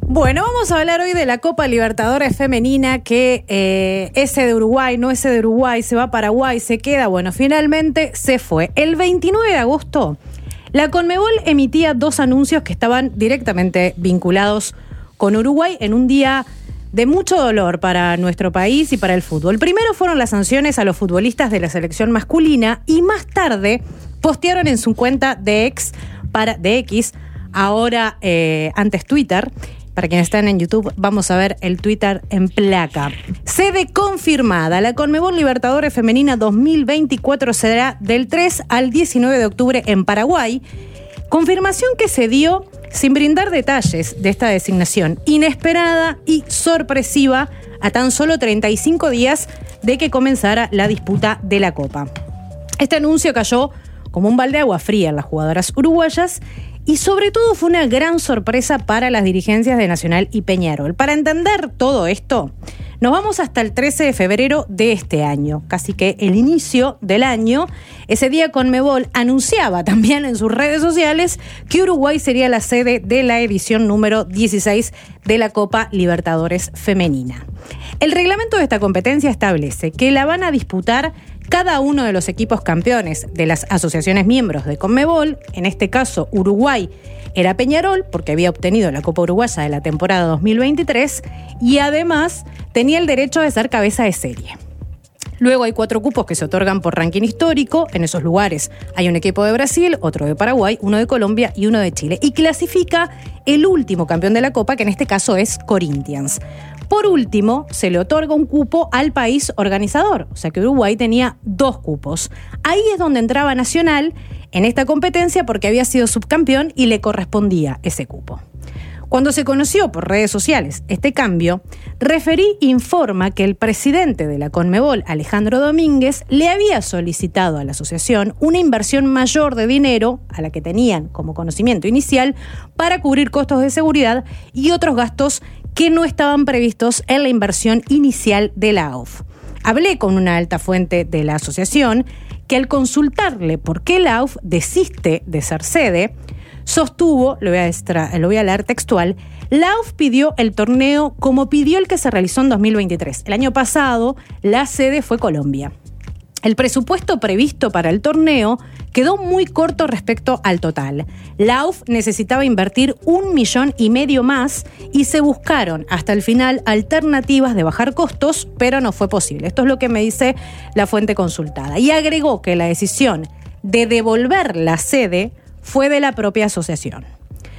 Bueno, vamos a hablar hoy de la Copa Libertadores Femenina, que ese de Uruguay, no ese de Uruguay, se va a Paraguay, se queda, bueno, finalmente se fue. El 29 de agosto, la Conmebol emitía 2 anuncios que estaban directamente vinculados con Uruguay en un día de mucho dolor para nuestro país y para el fútbol. Primero fueron las sanciones a los futbolistas de la selección masculina y más tarde postearon en su cuenta de X, ahora antes Twitter. Para quienes están en YouTube, vamos a ver el Twitter en placa. Sede confirmada. La Conmebol Libertadores Femenina 2024 será del 3 al 19 de octubre en Paraguay. Confirmación que se dio sin brindar detalles de esta designación inesperada y sorpresiva a tan solo 35 días de que comenzara la disputa de la Copa. Este anuncio cayó como un balde de agua fría en las jugadoras uruguayas y sobre todo fue una gran sorpresa para las dirigencias de Nacional y Peñarol. Para entender todo esto, nos vamos hasta el 13 de febrero de este año, casi que el inicio del año. Ese día Conmebol anunciaba también en sus redes sociales que Uruguay sería la sede de la edición número 16 de la Copa Libertadores Femenina. El reglamento de esta competencia establece que la van a disputar cada uno de los equipos campeones de las asociaciones miembros de Conmebol. En este caso, Uruguay era Peñarol, porque había obtenido la Copa Uruguaya de la temporada 2023 y además tenía el derecho de ser cabeza de serie. Luego hay 4 cupos que se otorgan por ranking histórico. En esos lugares hay un equipo de Brasil, otro de Paraguay, uno de Colombia y uno de Chile. Y clasifica el último campeón de la Copa, que en este caso es Corinthians. Por último, se le otorga un cupo al país organizador, o sea que Uruguay tenía 2 cupos. Ahí es donde entraba Nacional en esta competencia porque había sido subcampeón y le correspondía ese cupo. Cuando se conoció por redes sociales este cambio, Referí informa que el presidente de la Conmebol, Alejandro Domínguez, le había solicitado a la asociación una inversión mayor de dinero a la que tenían como conocimiento inicial para cubrir costos de seguridad y otros gastos que no estaban previstos en la inversión inicial de la AUF. Hablé con una alta fuente de la asociación que al consultarle por qué la AUF desiste de ser sede, sostuvo, lo voy a leer textual, la AUF pidió el torneo como pidió el que se realizó en 2023. El año pasado la sede fue Colombia. El presupuesto previsto para el torneo quedó muy corto respecto al total. La AUF necesitaba invertir 1,5 millones más y se buscaron hasta el final alternativas de bajar costos, pero no fue posible. Esto es lo que me dice la fuente consultada. Y agregó que la decisión de devolver la sede fue de la propia asociación.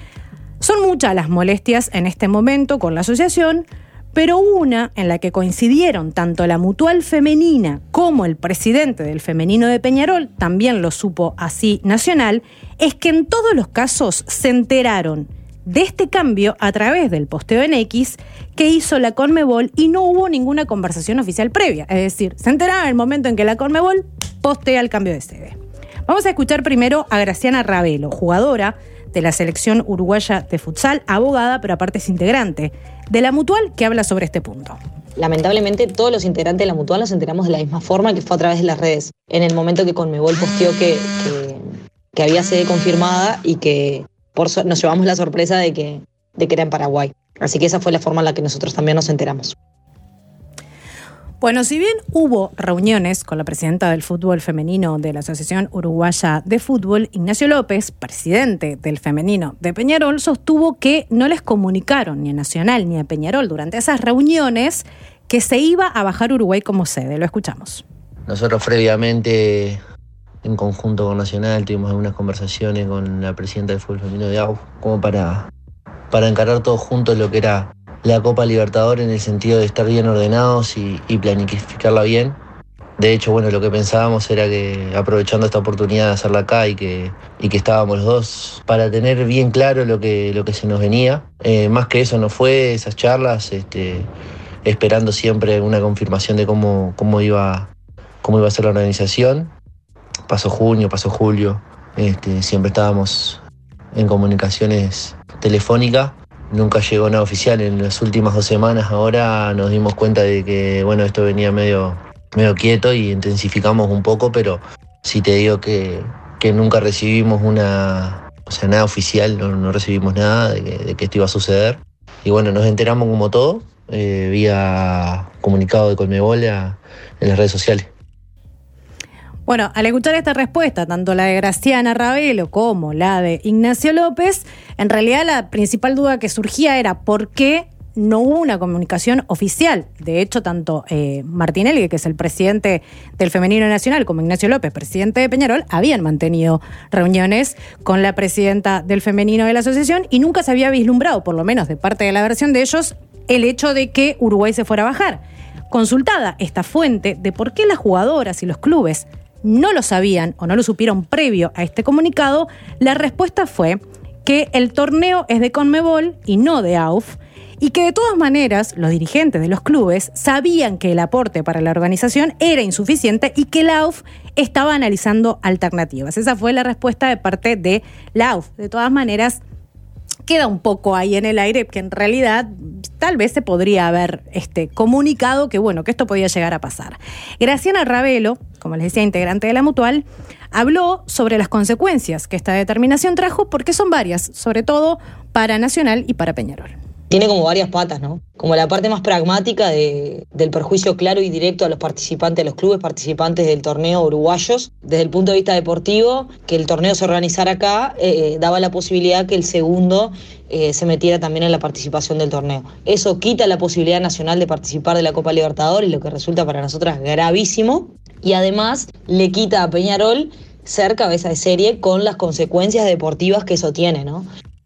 Son muchas las molestias en este momento con la asociación, pero una en la que coincidieron tanto la Mutual Femenina como el presidente del femenino de Peñarol, también lo supo así Nacional, es que en todos los casos se enteraron de este cambio a través del posteo en X que hizo la Conmebol y no hubo ninguna conversación oficial previa. Es decir, se enteraron en el momento en que la Conmebol postea el cambio de sede. Vamos a escuchar primero a Graciana Ravelo, jugadora de la selección uruguaya de futsal, abogada, pero aparte es integrante de la Mutual, que habla sobre este punto. Lamentablemente, todos los integrantes de la Mutual nos enteramos de la misma forma, que fue a través de las redes. En el momento que Conmebol posteó que había sede confirmada y que nos llevamos la sorpresa de que era en Paraguay. Así que esa fue la forma en la que nosotros también nos enteramos. Bueno, si bien hubo reuniones con la presidenta del fútbol femenino de la Asociación Uruguaya de Fútbol, Ignacio López, presidente del femenino de Peñarol, sostuvo que no les comunicaron ni a Nacional ni a Peñarol durante esas reuniones que se iba a bajar Uruguay como sede. Lo escuchamos. Nosotros previamente, en conjunto con Nacional, tuvimos algunas conversaciones con la presidenta del fútbol femenino de AUF como para encarar todos juntos lo que era la Copa Libertadores, en el sentido de estar bien ordenados y planificarla bien. De hecho, bueno, lo que pensábamos era que aprovechando esta oportunidad de hacerla acá y que estábamos los dos para tener bien claro lo que se nos venía. Más que eso no fue esas charlas, esperando siempre una confirmación de cómo iba a ser la organización. Pasó junio, pasó julio, siempre estábamos en comunicaciones telefónicas. Nunca llegó nada oficial. En las últimas 2 semanas ahora nos dimos cuenta de que, bueno, esto venía medio quieto y intensificamos un poco, pero sí te digo que nunca recibimos nada oficial, no recibimos nada de que esto iba a suceder. bueno, nos enteramos como todo, vía comunicado de Conmebol en las redes sociales. Bueno, al escuchar esta respuesta, tanto la de Graciana Ravelo como la de Ignacio López, en realidad la principal duda que surgía era por qué no hubo una comunicación oficial. De hecho, tanto Martinelli, que es el presidente del Femenino Nacional, como Ignacio López, presidente de Peñarol, habían mantenido reuniones con la presidenta del Femenino de la asociación y nunca se había vislumbrado, por lo menos de parte de la versión de ellos, el hecho de que Uruguay se fuera a bajar. Consultada esta fuente de por qué las jugadoras y los clubes no lo sabían o no lo supieron previo a este comunicado, la respuesta fue que el torneo es de Conmebol y no de AUF, y que de todas maneras los dirigentes de los clubes sabían que el aporte para la organización era insuficiente y que la AUF estaba analizando alternativas. Esa fue la respuesta de parte de la AUF. De todas maneras, queda un poco ahí en el aire que en realidad tal vez se podría haber comunicado que bueno, que esto podía llegar a pasar. Graciana Ravelo, como les decía, integrante de la Mutual, habló sobre las consecuencias que esta determinación trajo, porque son varias, sobre todo para Nacional y para Peñarol. Tiene como varias patas, ¿no? Como la parte más pragmática del perjuicio claro y directo a los participantes, a los clubes participantes del torneo uruguayos. Desde el punto de vista deportivo, que el torneo se organizara acá, daba la posibilidad que el segundo se metiera también en la participación del torneo. Eso quita la posibilidad nacional de participar de la Copa Libertadores, lo que resulta para nosotras gravísimo. Y además le quita a Peñarol ser cabeza de serie con las consecuencias deportivas que eso tiene, ¿no?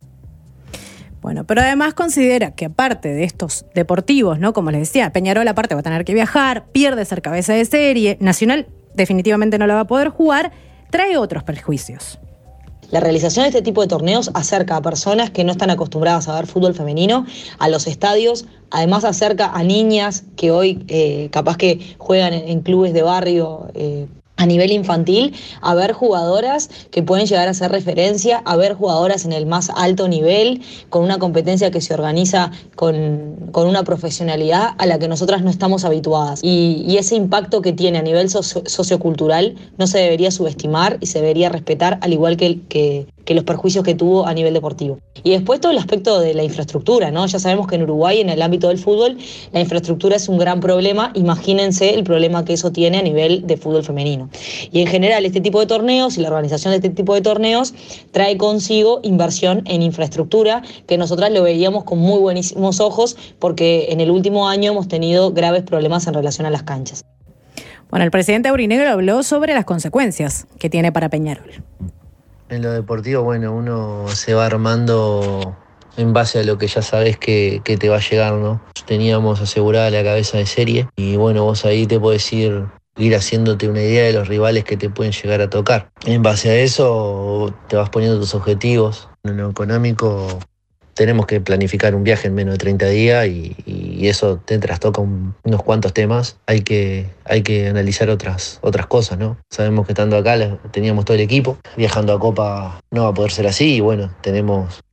Bueno, pero además considera que aparte de estos deportivos, ¿no? Como les decía, Peñarol aparte va a tener que viajar, pierde ser cabeza de serie, Nacional definitivamente no la va a poder jugar, trae otros perjuicios. La realización de este tipo de torneos acerca a personas que no están acostumbradas a ver fútbol femenino a los estadios, además acerca a niñas que hoy capaz que juegan en clubes de barrio a nivel infantil, a ver jugadoras que pueden llegar a ser referencia, a ver jugadoras en el más alto nivel, con una competencia que se organiza con una profesionalidad a la que nosotras no estamos habituadas. Y ese impacto que tiene a nivel sociocultural no se debería subestimar y se debería respetar, al igual que los perjuicios que tuvo a nivel deportivo. Y después todo el aspecto de la infraestructura, ¿no? Ya sabemos que en Uruguay, en el ámbito del fútbol, la infraestructura es un gran problema. Imagínense el problema que eso tiene a nivel de fútbol femenino. Y en general este tipo de torneos y la organización de este tipo de torneos trae consigo inversión en infraestructura, que nosotras lo veíamos con muy buenísimos ojos, porque en el último año hemos tenido graves problemas en relación a las canchas. Bueno, el presidente aurinegro habló sobre las consecuencias que tiene para Peñarol. En lo deportivo, bueno, uno se va armando en base a lo que ya sabes que te va a llegar, ¿no? Teníamos asegurada la cabeza de serie y bueno, vos ahí te podés ir haciéndote una idea de los rivales que te pueden llegar a tocar. En base a eso te vas poniendo tus objetivos. En lo económico tenemos que planificar un viaje en menos de 30 días y eso te trastoca unos cuantos temas. Hay que analizar otras cosas, ¿no? Sabemos que estando acá teníamos todo el equipo. Viajando a Copa no va a poder ser así y bueno, tenemos...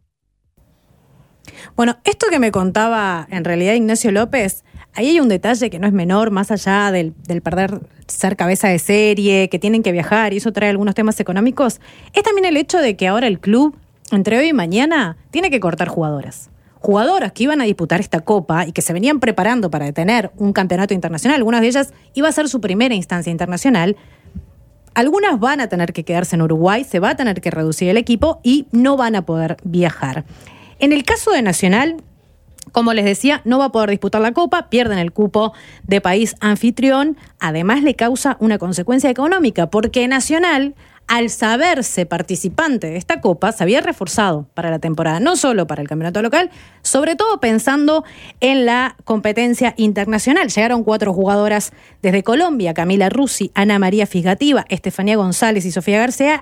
Bueno, esto que me contaba en realidad Ignacio López, ahí hay un detalle que no es menor, más allá del perder ser cabeza de serie, que tienen que viajar y eso trae algunos temas económicos, es también el hecho de que ahora el club, entre hoy y mañana, tiene que cortar jugadoras. Jugadoras que iban a disputar esta Copa y que se venían preparando para tener un campeonato internacional. Algunas de ellas iba a ser su primera instancia internacional. Algunas van a tener que quedarse en Uruguay, se va a tener que reducir el equipo y no van a poder viajar. En el caso de Nacional, como les decía, no va a poder disputar la Copa, pierden el cupo de país anfitrión. Además, le causa una consecuencia económica, porque Nacional, al saberse participante de esta Copa, se había reforzado para la temporada, no solo para el campeonato local, sobre todo pensando en la competencia internacional. Llegaron 4 jugadoras desde Colombia: Camila Rusi, Ana María Fisgativa, Estefanía González y Sofía García,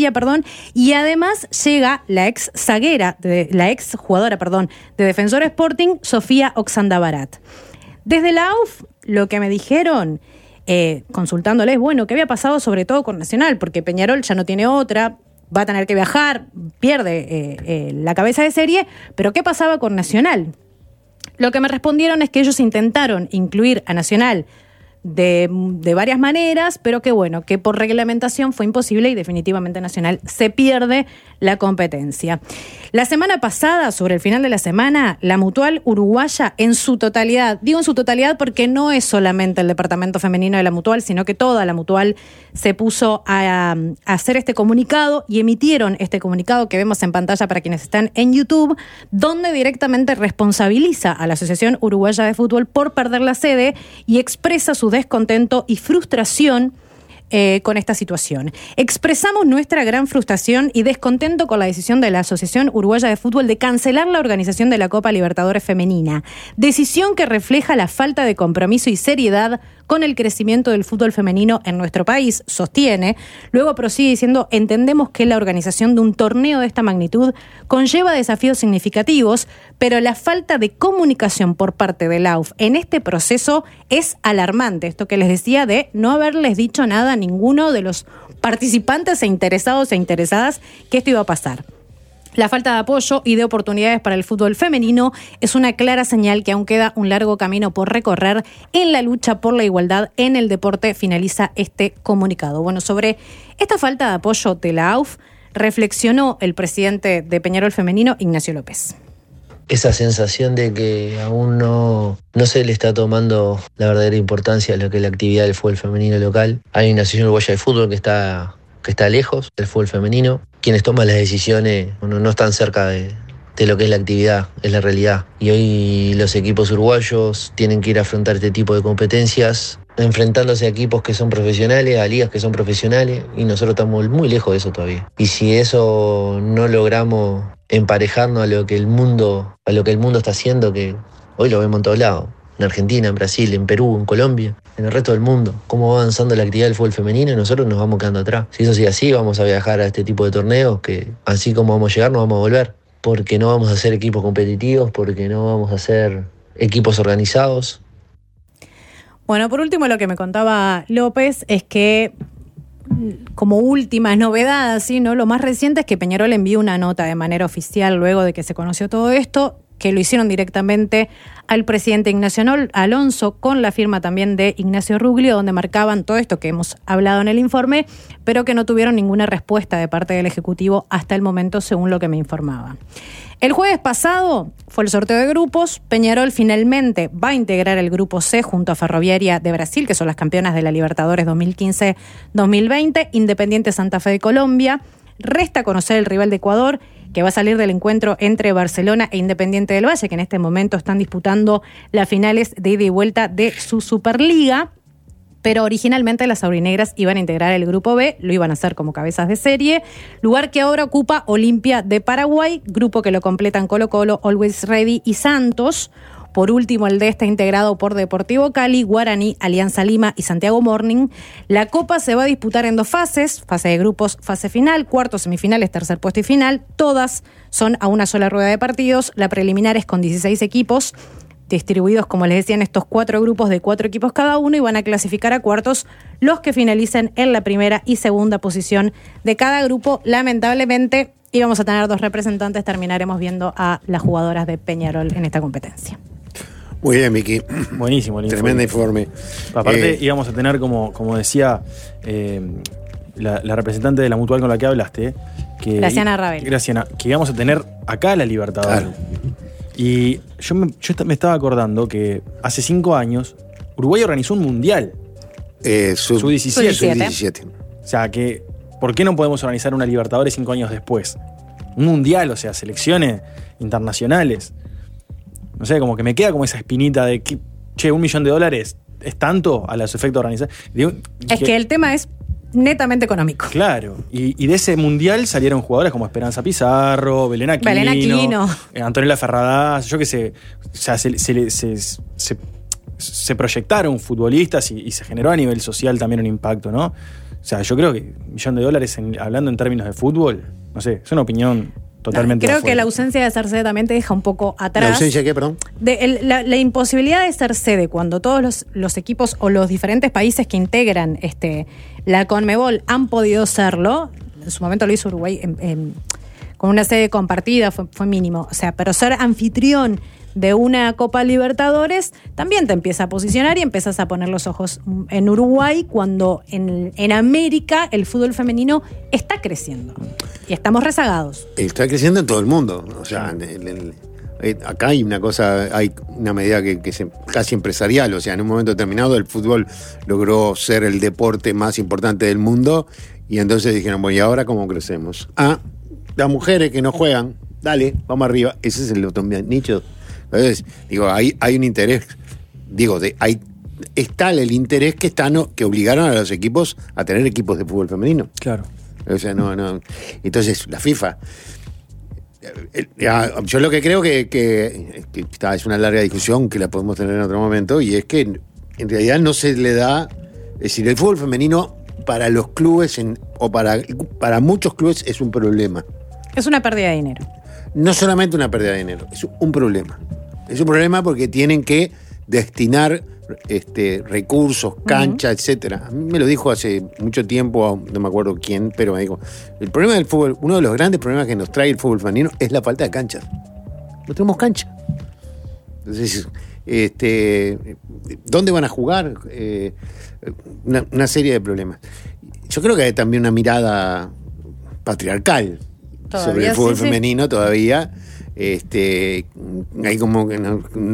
y además llega la ex jugadora de Defensor Sporting, Sofía Oxandabarat. Desde la AUF, lo que me dijeron, consultándoles, bueno, qué había pasado sobre todo con Nacional, porque Peñarol ya no tiene otra, va a tener que viajar, pierde la cabeza de serie, pero ¿qué pasaba con Nacional? Lo que me respondieron es que ellos intentaron incluir a Nacional de varias maneras, pero que bueno, que por reglamentación fue imposible y definitivamente Nacional se pierde la competencia. La semana pasada, sobre el final de la semana, la Mutual Uruguaya en su totalidad, digo en su totalidad porque no es solamente el departamento femenino de la Mutual, sino que toda la Mutual se puso a hacer este comunicado y emitieron este comunicado que vemos en pantalla para quienes están en YouTube, donde directamente responsabiliza a la Asociación Uruguaya de Fútbol por perder la sede y expresa su descontento y frustración con esta situación. Expresamos nuestra gran frustración y descontento con la decisión de la Asociación Uruguaya de Fútbol de cancelar la organización de la Copa Libertadores Femenina. Decisión que refleja la falta de compromiso y seriedad con el crecimiento del fútbol femenino en nuestro país, sostiene. Luego prosigue diciendo, entendemos que la organización de un torneo de esta magnitud conlleva desafíos significativos, pero la falta de comunicación por parte de la AUF en este proceso es alarmante. Esto que les decía de no haberles dicho nada a ninguno de los participantes e interesados e interesadas que esto iba a pasar. La falta de apoyo y de oportunidades para el fútbol femenino es una clara señal que aún queda un largo camino por recorrer en la lucha por la igualdad en el deporte, finaliza este comunicado. Bueno, sobre esta falta de apoyo de la AUF reflexionó el presidente de Peñarol Femenino, Ignacio López. Esa sensación de que aún no se le está tomando la verdadera importancia a lo que es la actividad del fútbol femenino local. Hay una asociación uruguaya de fútbol que está lejos del fútbol femenino. Quienes toman las decisiones no están cerca de lo que es la actividad, es la realidad. Y hoy los equipos uruguayos tienen que ir a afrontar este tipo de competencias, enfrentándose a equipos que son profesionales, a ligas que son profesionales, y nosotros estamos muy lejos de eso todavía. Y si eso no logramos emparejarnos a lo que el mundo está haciendo, que hoy lo vemos en todos lados, en Argentina, en Brasil, en Perú, en Colombia, en el resto del mundo, cómo va avanzando la actividad del fútbol femenino y nosotros nos vamos quedando atrás. Si eso sigue así, vamos a viajar a este tipo de torneos que así como vamos a llegar, nos vamos a volver, porque no vamos a ser equipos competitivos, porque no vamos a ser equipos organizados. Bueno, por último, lo que me contaba López es que, como última novedad, ¿sí?, ¿no?, lo más reciente es que Peñarol envió una nota de manera oficial luego de que se conoció todo esto, que lo hicieron directamente al presidente Ignacio Alonso, con la firma también de Ignacio Ruglio, donde marcaban todo esto que hemos hablado en el informe, pero que no tuvieron ninguna respuesta de parte del Ejecutivo hasta el momento, según lo que me informaba. El jueves pasado fue el sorteo de grupos. Peñarol finalmente va a integrar el grupo C junto a Ferroviaria de Brasil, que son las campeonas de la Libertadores 2015-2020, Independiente Santa Fe de Colombia. Resta conocer el rival de Ecuador, que va a salir del encuentro entre Barcelona e Independiente del Valle, que en este momento están disputando las finales de ida y vuelta de su Superliga. Pero originalmente las aurinegras iban a integrar el grupo B, lo iban a hacer como cabezas de serie, lugar que ahora ocupa Olimpia de Paraguay, grupo que lo completan Colo-Colo, Always Ready y Santos. Por último, el D está integrado por Deportivo Cali, Guaraní, Alianza Lima y Santiago Morning. La Copa se va a disputar en 2 fases, fase de grupos, fase final, cuartos, semifinales, tercer puesto y final. Todas son a una sola rueda de partidos. La preliminar es con 16 equipos, distribuidos, como les decía, en estos 4 grupos de 4 equipos cada uno, y van a clasificar a cuartos los que finalicen en la primera y segunda posición de cada grupo. Lamentablemente, íbamos a tener 2 representantes, terminaremos viendo a las jugadoras de Peñarol en esta competencia. Muy bien, Vicky. Buenísimo el Tremendo informe. Aparte, íbamos a tener, como decía la representante de la Mutual con la que hablaste, Graciana Ravel. Graciana, que íbamos a tener acá la Libertadores. Claro. Y yo me estaba acordando que hace 5 años Uruguay organizó un mundial. Sub-17. Sub-17. O sea, que ¿por qué no podemos organizar una Libertadores 5 años después? Un mundial, o sea, selecciones internacionales. No sé, como que me queda como esa espinita de que, $1 millón es tanto a los efectos organizados. Es que el tema es netamente económico. Claro, y de ese mundial salieron jugadores como Esperanza Pizarro, Belén Aquino. Antonella Ferradas, yo qué sé. O sea, se proyectaron futbolistas y se generó a nivel social también un impacto, ¿no? O sea, yo creo que $1 millón, hablando en términos de fútbol, no sé, es una opinión totalmente. Creo que la ausencia de ser sede también te deja un poco atrás. ¿La ausencia de qué, perdón? La imposibilidad de ser sede cuando todos los equipos o los diferentes países que integran la CONMEBOL han podido serlo. En su momento lo hizo Uruguay con una sede compartida, fue mínimo. O sea, pero ser anfitrión de una Copa Libertadores, también te empieza a posicionar y empiezas a poner los ojos en Uruguay cuando en América el fútbol femenino está creciendo y estamos rezagados. Está creciendo en todo el mundo. O sea, acá hay una cosa, hay una medida que es casi empresarial. O sea, en un momento determinado el fútbol logró ser el deporte más importante del mundo y entonces dijeron, bueno, ¿y ahora cómo crecemos? Las mujeres que no juegan, dale, vamos arriba. Ese es el otro nicho. Entonces, digo, hay un interés, es tal el interés que obligaron a los equipos a tener equipos de fútbol femenino. Claro. O sea, no. Entonces, la FIFA. Yo lo que creo que es una larga discusión que la podemos tener en otro momento, y es que en realidad no se le da. Es decir, el fútbol femenino para los clubes para muchos clubes es un problema. Es una pérdida de dinero. No solamente una pérdida de dinero, es un problema. Es un problema porque tienen que destinar recursos, cancha, etcétera. A mí me lo dijo hace mucho tiempo, no me acuerdo quién, pero me dijo, el problema del fútbol, uno de los grandes problemas que nos trae el fútbol femenino es la falta de canchas. No tenemos cancha. Entonces, ¿dónde van a jugar? Una serie de problemas. Yo creo que hay también una mirada patriarcal sobre el fútbol femenino todavía. Hay como que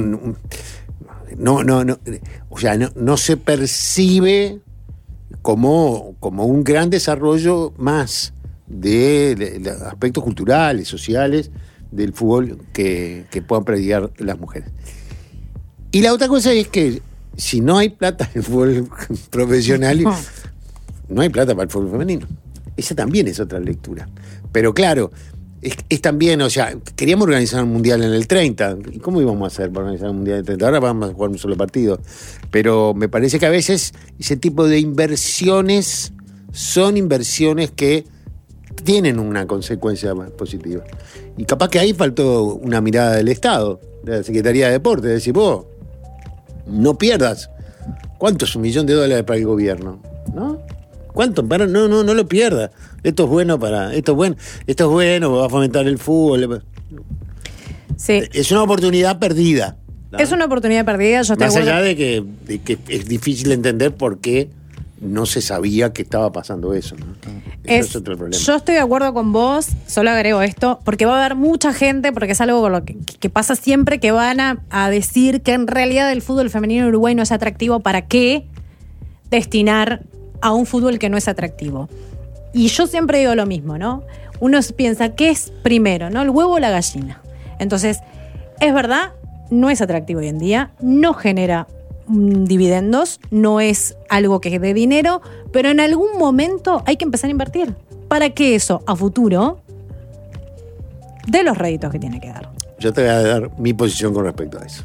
no se percibe como un gran desarrollo más de aspectos culturales, sociales del fútbol que puedan predicar las mujeres. Y la otra cosa es que si no hay plata en el fútbol profesional, no hay plata para el fútbol femenino. Esa también es otra lectura. Pero claro, es también, o sea, queríamos organizar un mundial en el 30. ¿Y cómo íbamos a hacer para organizar un mundial en el 30? Ahora vamos a jugar un solo partido. Pero me parece que a veces ese tipo de inversiones son inversiones que tienen una consecuencia más positiva. Y capaz que ahí faltó una mirada del Estado, de la Secretaría de Deportes, de decir, vos, no pierdas. ¿Cuánto es $1 millón para el gobierno? ¿No? ¿Cuánto? No lo pierdas. Esto es bueno va a fomentar el fútbol. Sí. Es una oportunidad perdida, ¿no? Es una oportunidad perdida. Yo más allá de que es difícil entender por qué no se sabía que estaba pasando eso, ¿no? Eso es otro problema. Yo estoy de acuerdo con vos, solo agrego esto, porque va a haber mucha gente, porque es algo con lo que pasa siempre, que van a decir que en realidad el fútbol femenino en Uruguay no es atractivo. ¿Para qué destinar a un fútbol que no es atractivo? Y yo siempre digo lo mismo, ¿no? Uno piensa, ¿qué es primero, no? ¿El huevo o la gallina? Entonces, es verdad, no es atractivo hoy en día, no genera dividendos, no es algo que dé dinero, pero en algún momento hay que empezar a invertir para que eso a futuro dé los réditos que tiene que dar. Yo te voy a dar mi posición con respecto a eso.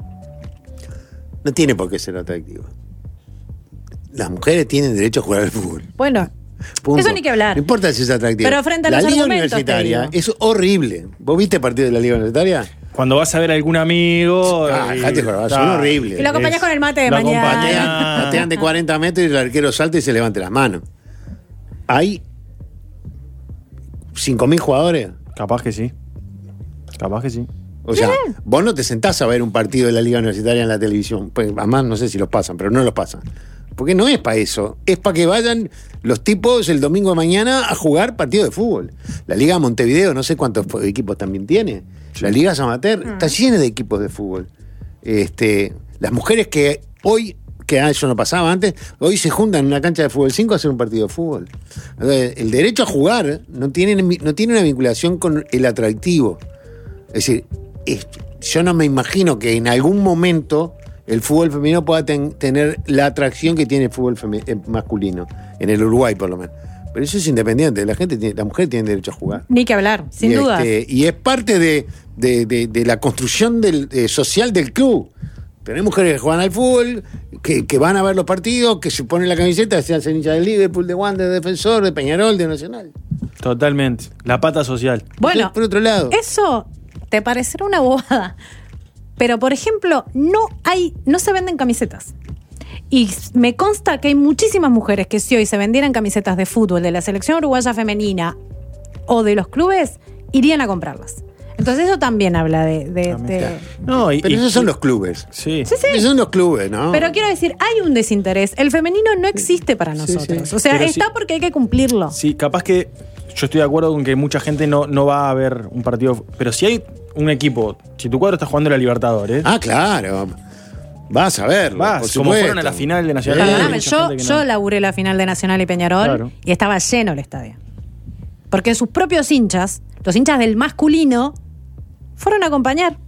No tiene por qué ser atractivo. Las mujeres tienen derecho a jugar al fútbol. Bueno, punto. Eso ni que hablar. No importa si es atractivo. Pero frente a la los Liga argumentos, Universitaria es horrible. ¿Vos viste el partido de la Liga Universitaria? Cuando vas a ver a algún amigo. Son horribles. Y lo acompañás con el mate de mañana. Patean de 40 metros y el arquero salta y se levanta las manos. Hay 5.000 jugadores. Capaz que sí. O sea, vos no te sentás a ver un partido de la Liga Universitaria en la televisión. Pues, además, no sé si los pasan, pero no los pasan. Porque no es para eso. Es para que vayan los tipos el domingo de mañana a jugar partido de fútbol. La Liga Montevideo, no sé cuántos equipos también tiene. La Liga Amateur está llena de equipos de fútbol. Las mujeres que hoy, que eso no pasaba antes, hoy se juntan en una cancha de fútbol 5 a hacer un partido de fútbol. Entonces, el derecho a jugar no tiene una vinculación con el atractivo. Es decir, yo no me imagino que en algún momento el fútbol femenino pueda tener la atracción que tiene el fútbol masculino, en el Uruguay por lo menos. Pero eso es independiente, la mujer tiene derecho a jugar. Ni que hablar, sin duda. Y es parte de la construcción social del club. Tenés mujeres que juegan al fútbol, que van a ver los partidos, que se ponen la camiseta, se hacen hinchas del Liverpool, de Wander, de Defensor, de Peñarol, de Nacional. Totalmente. La pata social. Bueno, por otro lado, eso te parecerá una bobada. Pero, por ejemplo, no se venden camisetas. Y me consta que hay muchísimas mujeres que si hoy se vendieran camisetas de fútbol de la selección uruguaya femenina o de los clubes, irían a comprarlas. Entonces eso también habla de No, Pero esos son los clubes. Sí. Sí, sí. Esos son los clubes, ¿no? Pero quiero decir, hay un desinterés. El femenino no existe para nosotros. sí. O sea, Pero está sí. porque hay que cumplirlo. Sí, capaz que yo estoy de acuerdo con que mucha gente no va a ver un partido. Pero si hay un equipo, si tu cuadro está jugando la Libertadores, Ah, claro. Vas a verlo. vas, por como supuesto. fueron a la final de Nacional. Perdóname, Mucha yo gente que no. laburé la final de Nacional y Peñarol Claro. y estaba lleno el estadio. Porque sus propios hinchas, los hinchas del masculino, fueron a acompañar.